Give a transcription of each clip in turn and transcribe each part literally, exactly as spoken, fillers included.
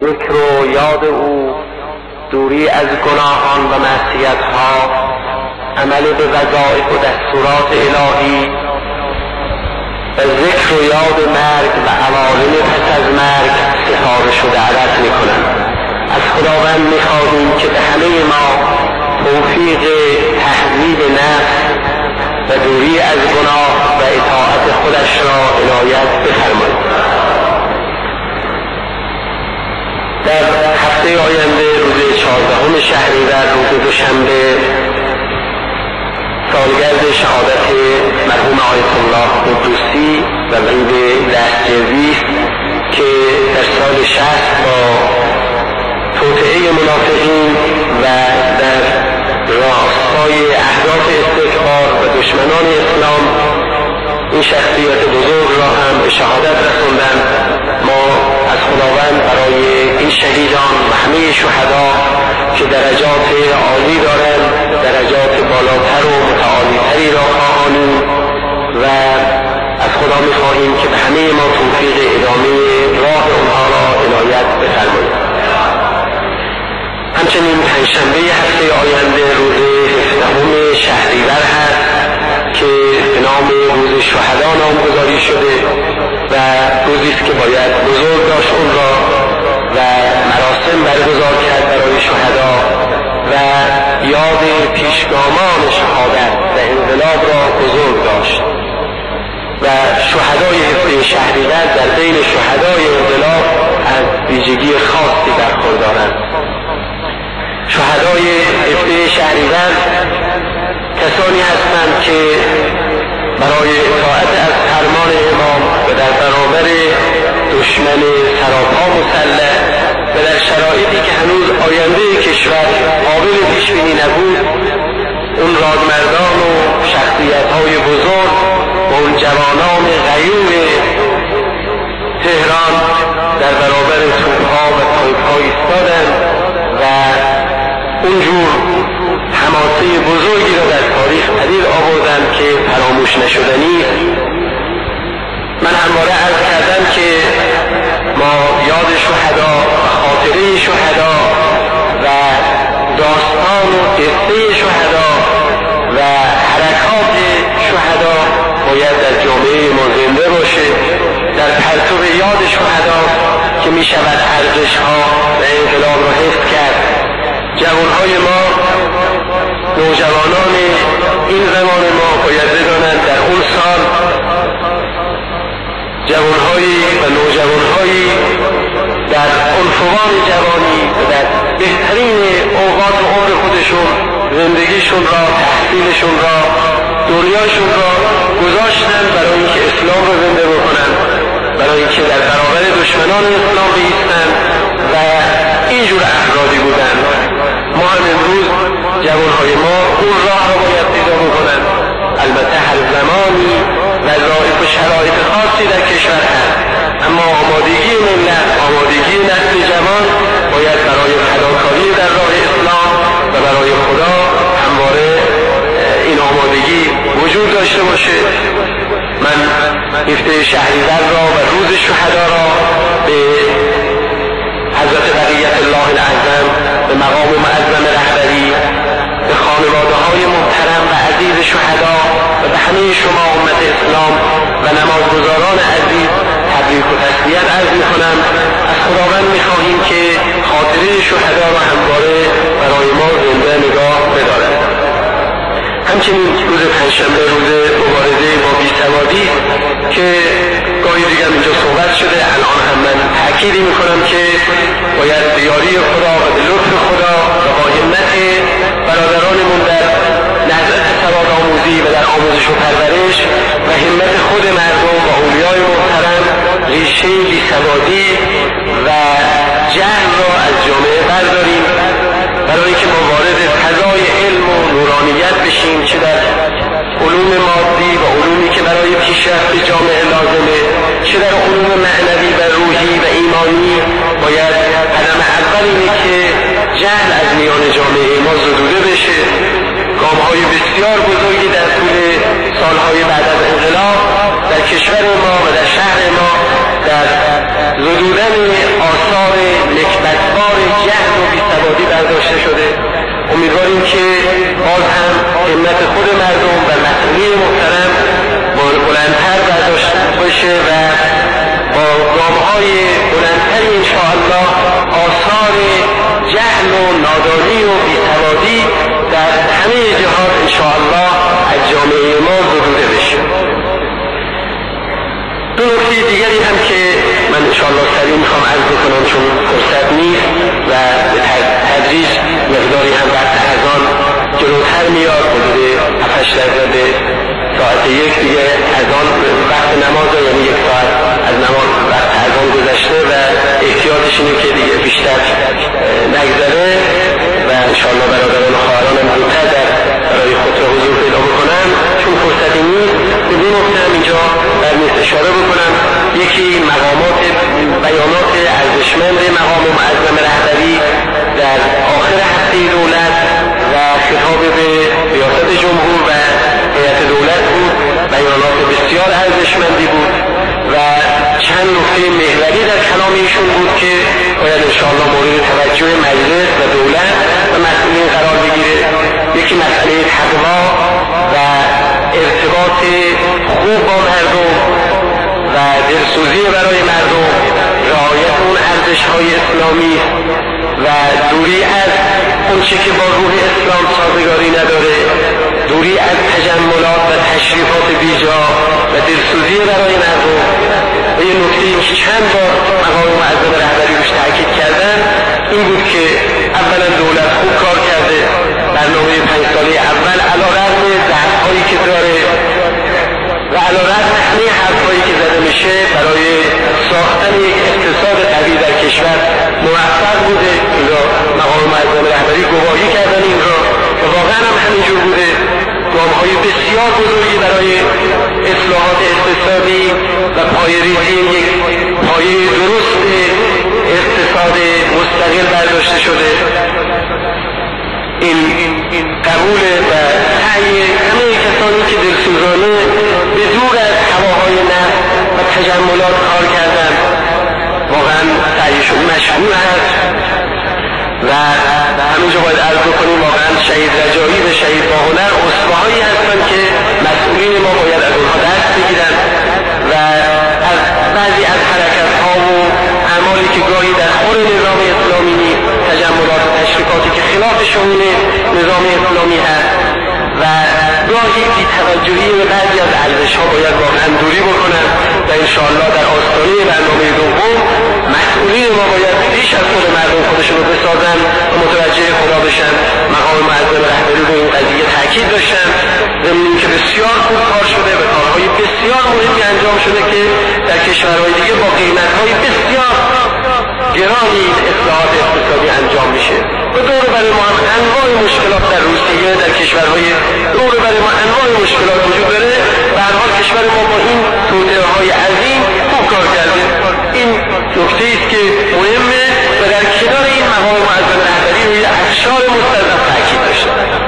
ذکر و یاد او، دوری از گناهان و معصیت‌ها، عمل به وظایف و دستورات الهی و ذکر و یاد مرگ و عوالم پس از مرگ سفارش و دعوت می‌کنند. از خداوند می‌خواهیم که به همه ما توفیق تهذیب نفس و دوری از گناه و اطاعت خودش را عنایت بفرماید. در هفته آینده روز چهاردهم شهریور، روز دوشنبه، سالگرد شهادت مرحوم آیت الله قدوسی و وحید دستجوی است که در سال شصت با توطئه منافقین و در راستای اهداف استکبار و دشمنان اسلام این شخصیت بزرگ را هم به شهادت رساندند. ما از خداوند برای این شهیدان و همه شهدا که درجات عالی دارند، درجات بالاتر و متعالی‌تری را خواهانیم و از خدا می‌خواهیم که به همه ما توفیق ادامه راه اونها را عنایت بفرمایید. همچنین پنجشنبه هفته آینده روز هفدهم شهریور هست که به نام روز شهدا نامگذاری شده و روزی است که باید بزرگ داشت اون را و مراسم برگزار کرد برای شهدا و یاد پیشگامان شهادت و انقلاب را بزرگ داشت و شهدای هفته شهریور در بین شهدای انقلاب از ویژگی خاصی برخوردارند. شهدای هفته شهریور کسانی هستند که برای اطاعت از فرمان امام و در برابر دشمن سراپا مسلح و در شرایطی که هنوز آینده کشور قابل پیش بینی نبود، اون رادمردان و شخصیت‌های بزرگ و اون جوانان غیور تهران در برابر توپ‌ها و تانک‌ها ایستادند و اونجور حماسه بزرگی را در تاریخ پدید آوردند که فراموش نشدنی. من همواره عرض کردم که ما یاد شهدا و خاطره شهدا و داستان و قصه شهدا و حرکات شهدا باید در جامعه ما زنده باشه. در پرتو یاد شهدا که می شود ارزش‌ها و انقلاب را حفظ کرد. جوانهای ما، نوجوانان این زمان ما باید بدانند در اون سال جوانهایی و نوجوانهایی در عنفوان جوانی و در بهترین اوقات عمر خودشون زندگیشون را، تحصیلشون را، دنیاشون را گذاشتند برای اینکه اسلام را زنده بکنند، برای اینکه در برابر دشمنان اسلام بایستند و اینجور افرادی بودند. ما هم امروز جوانهای ما اون راه را باید پیدا بکنند. البته هر زمانی وظایف و شرایط خاصی در کشور هست، اما آمادگی ملت، آمادگی نسل جوان باید برای فداکاری در راه اسلام و برای خدا همواره این آمادگی وجود داشته باشه. من هفته شهریور را و روز شهدا را به حضرت بقیت الله الاعظم، به مقام معظم رهبری، به خانواده های محترم و عزیز شهدا و به همه شما امت اسلام و نمازگزاران عزیز تبریک و تسلیت عرض می‌کنم. از خداوند می‌خواهیم که خاطره شهدا را همواره برای ما زنده نگاه بدارد. همچنین روز پنجشنبه روز مبارزه با بیسوادی که گاهی دیگر اینجا صحبت شده، الان هم من تأکید می‌کنم که باید به یاری خدا و به لطف خدا و با همت برادرانمون در نهضت سوادآموزی و در آموزش و پرورش و همت خود مردم و اولیای محترم ریشه بیسوادی و جهل را از جامعه برداریم، برای اینکه ما وارد فضای علم و نورانیت بشیم، چه در علوم مادی و علومی که برای پیشرفت جامعه لازمه، چه در علوم معنوی و روحی و ایمانی. باید قدم اول اینه که جهل از میان جامعه ما زدوده بشه. گام‌های بسیار بزرگی در طول سالهای بعد از انقلاب در کشور ما و در شهر ما در زدودن آثار نکبت امیدواریم که باز هم همت خود مردم و مسئولین محترم بلندتر برداشته باشه و با گام‌های بلندتری انشاءالله آثار جهل و نادانی و بیسوادی در همه جهات انشاءالله از جامعه ما زدوده بشه. دو نکته دیگری هم که من انشاءالله سریع میخوام عرض بکنم چون فرصت نیست و به تدریج مقداری هم وقت اذان جلوتر میاد، حدود هفت هشت دقیقه ساعت یک دیگه اذان وقت نماز، یعنی یک ساعت از نماز وقت اذان گذشته و احتیاطش اینه که دیگه بیشتر نگذره و انشاءالله برادران و خواهرانم زودتر در برای خطبه حضور پیدا بکنم. چون فرصتی نیست به دو نکته هم اینجا برمیست اشاره بکنم. یکی مقامات بیانات ارزشمند مقام معظم رهبری در آخر هفته دولت و خطاب به ریاست جمهور و هیئت دولت بود، بیانات بسیار ارزشمندی بود و چند نکته محوری در کلام ایشون بود که باید انشاءالله مورد توجه مجلس و دولت و مسئولین قرار بگیره. یکی مسئله تقوا و ارتباط خوب با مردم و دلسوزی برای مردم، رعایت اون ارزش‌های اسلامی و دوری از اون چه که با روح اسلام سازگاری نداره، دوری از تجملات و تشریفات بیجا و دلسوزی برای مردم. و یه نکته این که چند بار مقام معظم رهبری روش تاکید کردن این بود که اولا دولت خوب کار کرده، برنامه پنج ساله اول علی رغم ضعف‌هایی که داره و علی رغم همه حرف‌هایی که زده میشه برای ساختن یک اقتصاد قوی در کشور موفق بوده. این را مقام معظم رهبری گواهی کردن این را و واقعا هم همینجور بوده. گام‌های بسیار بزرگی برای اصلاحات اقتصادی و پایه‌ریزی یک پایه درست اقتصاد مستقل برداشته شده. این قبول و سعی همه کسانی که دلسوزانه به دور از هواهای نفس و تجملات کار کردن واقعا سعیشون مشکور هست و همینجا باید عرض بکنیم واقعا شهید رجایی و شهید باهنر اسوه‌هایی هستن که مسئولین ما باید از اونها درس بگیرن و از بعضی از حرکت‌ها و اعمالی که گاهی در خور نظام اسلامی نیست، تجملات و تشریفاتی که خلاف شمول نظام اسلامی هست و گاهی بی توجهی به بعضی از ارزش‌ها باید واقعا دوری بکنن و انشاءالله در آستانه برنامه دوم مسئولین ما باید بیش از خود مردم خودشون رو بسازن و متوجه خدا بشن. مقام معظم رهبری رو این قضیه تاکید داشتن، ضمن که بسیار خوب کار شده و کارهای بسیار مهمی انجام شده که در کشورهای دیگه با قیمت‌های بسیار گرانی اصلاحات اقتصادی انجام میشه و دور برای ما هم انواع مشکلات در روسیه در کشورهای دور برای ما انواع مشکلات وجود داره. به هر حال کشور ما با این توطئه‌های عظیم خوب کار کرده. این نکته است که مهمه و در کنار این مقام معظم رهبری روی اقشار مستضعف تاکید داشته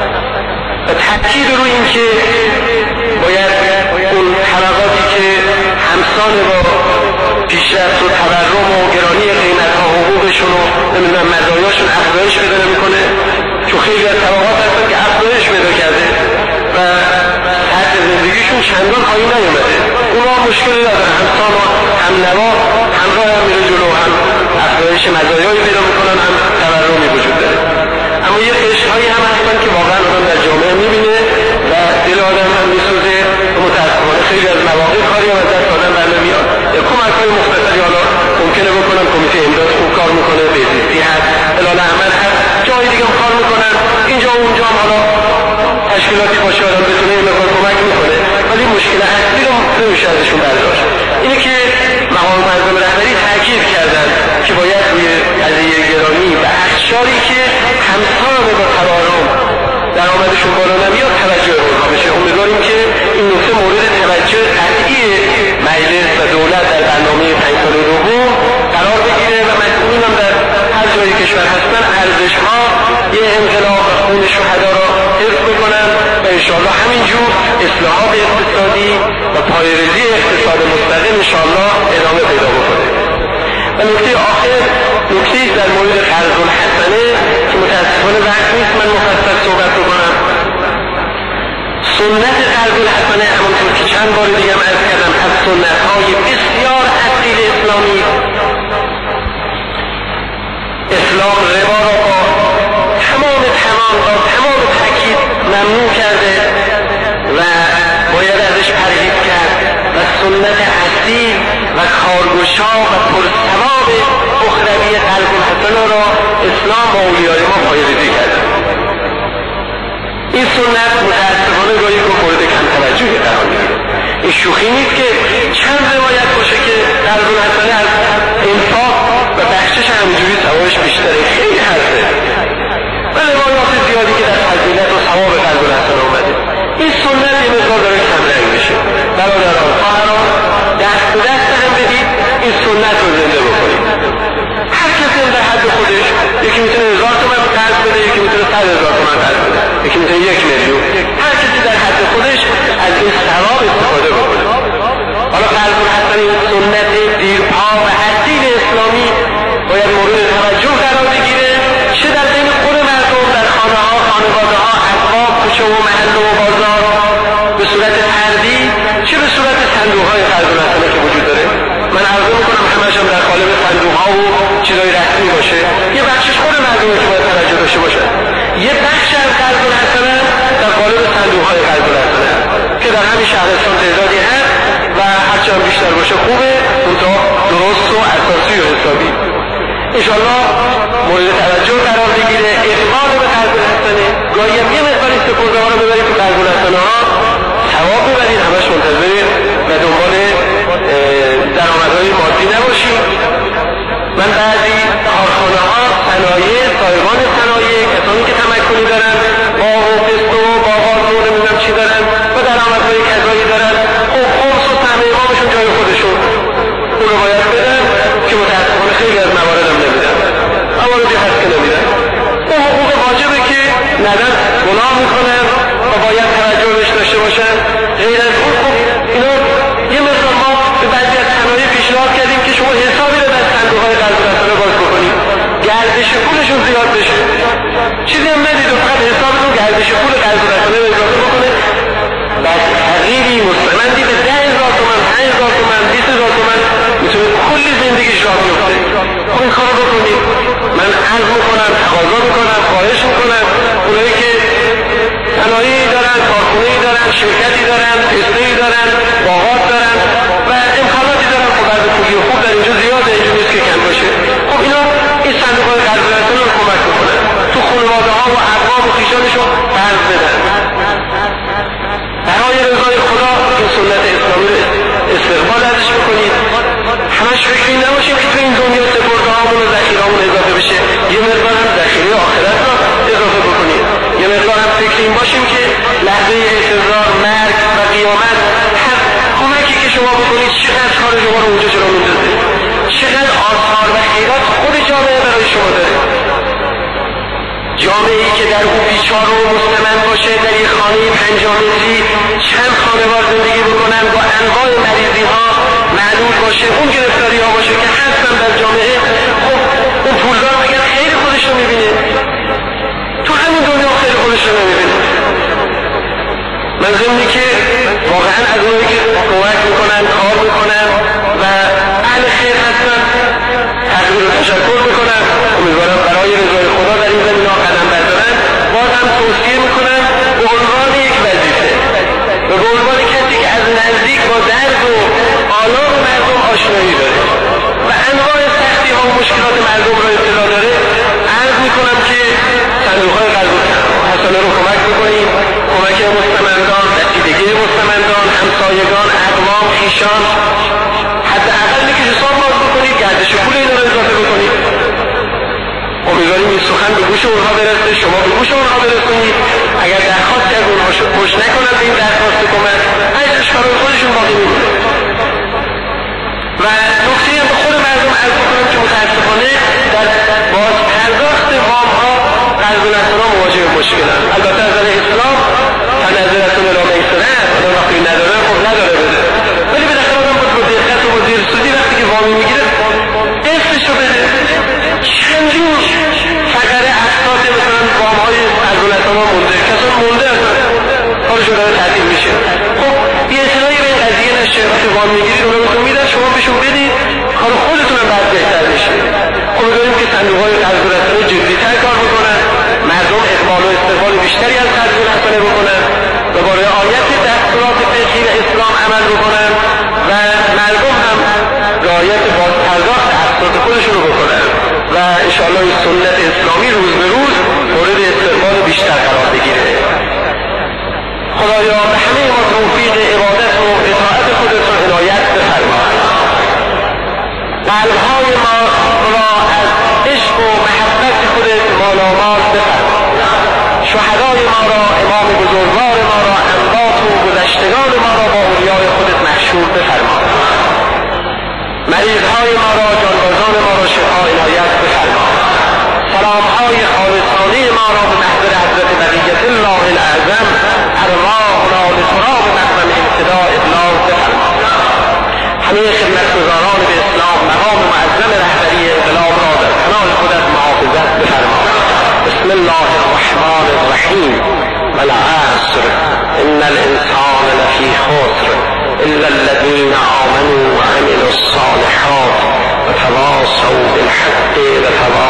و تاکید روی این که باید اون طبقاتی که همسان با پیشرفت و تورم و گرانی قیمت‌ها حقوقشون و نمیدونم مزایاشون افزایش پیدا نمی‌کنه، چون خیلی از طبقات هستن که افزایش پیدا کرده و سطح زندگیشون چندان پایین نیومده. اونا مشکلی ندارن، همسان و هم نوا همراه هم میره جلو، هم افزایش مزایایی پیدا میکنن، هم تورمی وجود داره. اما یه قشرهایی هم هستن که واقعا آدم در جامعه میبینه و دل آدم هم میسوزه و متاسفانه خیلی از مواقع کاری هم از دست آدم برنمیاد. کمک‌های مختصری حالا ممکنه بکنن، کمیته امداد خوب کار میکنه، بهزیستی هست، هلال احمد هست، جای دیگه هم کار میکنن، اینجا و اونجا هم حالا تشکیلاتی باشه آدم بتونه این مقدار کمک میکنه، ولی مشکل اصلی رو نمیشه ازشون برداشت. اینه که مقام معظم رهبری تاکید کردن که باید روی قضیه گرانی و اقشاری که همسان با تورم درآمدشون بالا نمیاد توجه اونها بشه. امیدواریم که این نکته مورد توجه قطعی مجلس و دولت در برنامه پنج سال دوم قرار بگیره و مسئولین هم در هر جای کشور هستن ارزش‌ها یه انقلاب و خون شهدا را حفظ بکنن و انشاءالله همینجور اصلاحات اقتصادی و پایه‌ریزی اقتصاد مستقل انشاءالله ادامه پیدا بکنه. و نکته آخر نکته در مورد قرض الحسنه که متاسفانه وقت نیست من مفصل سنت قرض الحسنه همونطور که چند بار دیگه من عرض کردم از سنت های بسیار اصیل اسلامی. اسلام ربا را با تمام تمام با تمام تاکید ممنوع کرده و باید ازش پرهیز کرد و سنت اصیل و کارگشا و پرثواب اخروی قرض الحسنه را اسلام با اولیای ما پایه‌ریزی کرده. این سنت متاسفانه گاهی مورد کم توجهی قرار میگیره. این شوخی نیست که چند روایت باشه که قرض الحسنه از انفاق و بخشش همینجوری ثوابش بیشتره. خیلی حرفه و روایات زیادی که در فضیلت و ثواب قرض الحسنه اومده. این سنت یه مقدار داره کم رنگ میشه. برادران خواهران دست به دست هم بدید این سنت رو زنده بکنید. هر کسی در حد خودش، یکی میتونه هزار تومن قرض بده، یکی میتونه صد هزار تومن قرض بده، یکی میتونه یک میلیون. هر کسی در حد خودش از این ثواب استفاده بکنه. حالا قرض الحسنه این سنت دیرپا و اصیل اسلامی باید مورد توجه قرار بگیره، چه در بین خود مردم، در خانه ها، خانواده ها، اسواق، کوچه و محله و بازار به صورت فردی، چه به صورت صندوق های قرض الحسنه که وجود داره. من عرض میکنم همش هم در قالب صندوق ها و چیزای رسمی باشه. یه بخشش خود مردمه که باید توجه داشته باشه. یه بخش از قرض الحسنه در قالب صندوق های قرض الحسنه که در همین شهرستان تعدادی هست و هرچند بیشتر باشه خوبه، اونتا درست و اساسی و حسابی. انشالله مورد توجه قرار بگیره. اقبال به قرض الحسنه، گاهی هم یه مقدار استفاده ها رو ببرید تو قرض الحسنه ها، ثواب ببرید، همش منتظرید و دنبال درآمدهای مادی نباشید. من بعضی کارخانه ها، صنایع، صاحبان صنایع، کسانی که تمکنی دارن، باغ و پست و باغات و نمیدونم چی دارن و درآمدهای کذایی دارن، خب خمس و سهم امامشون جای خودشون اون رو باید بدن که متاسفانه خیلی از موارد هم نمیدن، مواردی هست که نمیدن. اون حقوق واجبه که ندن گناه میکنن و باید توجه بهش داشته باشن. غیر از اون خب اینا یه مقدار ما به بعضی از صنایع پیشنهاد کردیم که شما حسابی رو در صندوق‌های قرض الحسنه باز بکنید، گردش پولشون زیاد بشه. چیزی هم ندید و فقط حسابتون گردش پول قرض الحسنه رو اضافه بکنه. بعد تغییری مستمندی به ده هزار تومن، پنج هزار تومن، بیست هزار تومن میتونه کلی زندگیش راه بیفته. خب این کارو بکنید. من عرض میکنم، تقاضا میکنم، خواهش میکنم اونایی که صنایعی دارن، کارخونه‌ای دارن، شرکتی دارن، پسته‌ای دارن، باغات دارن و امکاناتی دارن، خب بعد پولی خوب در اینجا زیاده، اینجا نیست که کم باشه. خب اینا این صندوق‌های قرض الحسنه رو کمک میکنن تو خانواده ها و اقوام و خویشانشون قرض بدن. برای رضای خدا این سنت اسلامی رو استقبال ازش بکنید. همش فکری نباشیم که تو این دنیا سپرده هامون و ذخیره هامون اضافه بشه، یه مقدار هم ذخیره آخرت رو اضافه بکنید. یه مقدار هم فکر این باشیم که لحظه احتضار، مرگ و قیامت هر کمکی که شما بکنید چقدر کار شما رو اونجا جلو میندازه، چقدر آثار و خیرات خود جامعه برای شما داره. جامعه‌ای که در اون بیچاره و مستمند باشه، در یک خانه پنجاه متری چند خانوار زندگی بکنن، با انواع مریضی ها معلول باشه، اون گرفتاری ها باشه که هستن در جامعه، خب اون پولدار مگر خیر خودش رو میبینه؟ تو همین دنیا خیر خودش رو نمیبینه. من ضمنی که واقعا از اونایی که کمک میکنن، کار میکنن و اهل خیر هستن تقدیر و تشکر میکنن. امیدوارم برای رضای خدا در این زمینه قدم بردارن. باز هم توصیه میکنم به عنوان یک وظیفه و به عنوان کسی که از نزدیک با درد و آلام مردم آشنایی داره و انواع سختی ها و مشکلات مردم را اطلاع داره، عرض میکنم که صندوق‌های قرض الحسنه رو کمک بکنیم. کمک مستمندان، رسیدگی مستمندان، همسایگان، اقوام، خویشان، حداقلی که حساب باز بکنید، گردش پول اینا رو اضافه بکنید. امیدواریم این سخن به گوش اونها برسه، شما به گوش اونها برسونید. اگر درخواستی از اونها پشت نکنند به این درخواست کمک، ازش برای خودشون باقی میمونه. و نکته به خود مردم عرض میکنم که متاسفانه در باز پرداخت وام ها قرض الحسنه مواجه مشکلن. البته از نظر اسلام تنظرتون را میسره است، آدم وقتی نداره خب نداره بده، ولی به داخل آدم با دقت و با دیرسوزی وقتی که وامی میگیره قسطش رو بده. چندین فقره اقساط مثلا وام های قرض الحسنه مونده، کسان مونده هستن کارشون داره تعدیل رعایت دستورات فقهی اسلام عمل بکنن و مردم هم رعایت بازپرداخت اقساط خودشون رو بکنن و انشاءالله این سنت اسلامی روز به روز مورد استقبال بیشتر قرار بگیره. خدایا به همه ما توفیق عبادت و اطاعت خودت رو عنایت بفرما. قلب‌های ما را از عشق و محبت خودت مالامال بفرما. شهدای ما را، امام بزرگوار ما را، انباط و گذشتگان ما را با اولیای خودت محشور بفرما. مریضهای ما را، جانبازان ما را شفا عنایت بفرما. سلامهای خالصانه ما را به محضر حضرت بقیت الله الاعظم ارواحنا لتراب مقدم ابتدا ابلاغ بفرما. همه خدمتگزاران به اسلام مقام معظم رهبری انقلاب را در پناه خودت محافظت بفرما. بسم الله الرحمن الرحیم. والعصر ان الانسان لفی خسر الا الذين آمنوا وعملوا الصالحات وتواصوا بالحق وتواصوا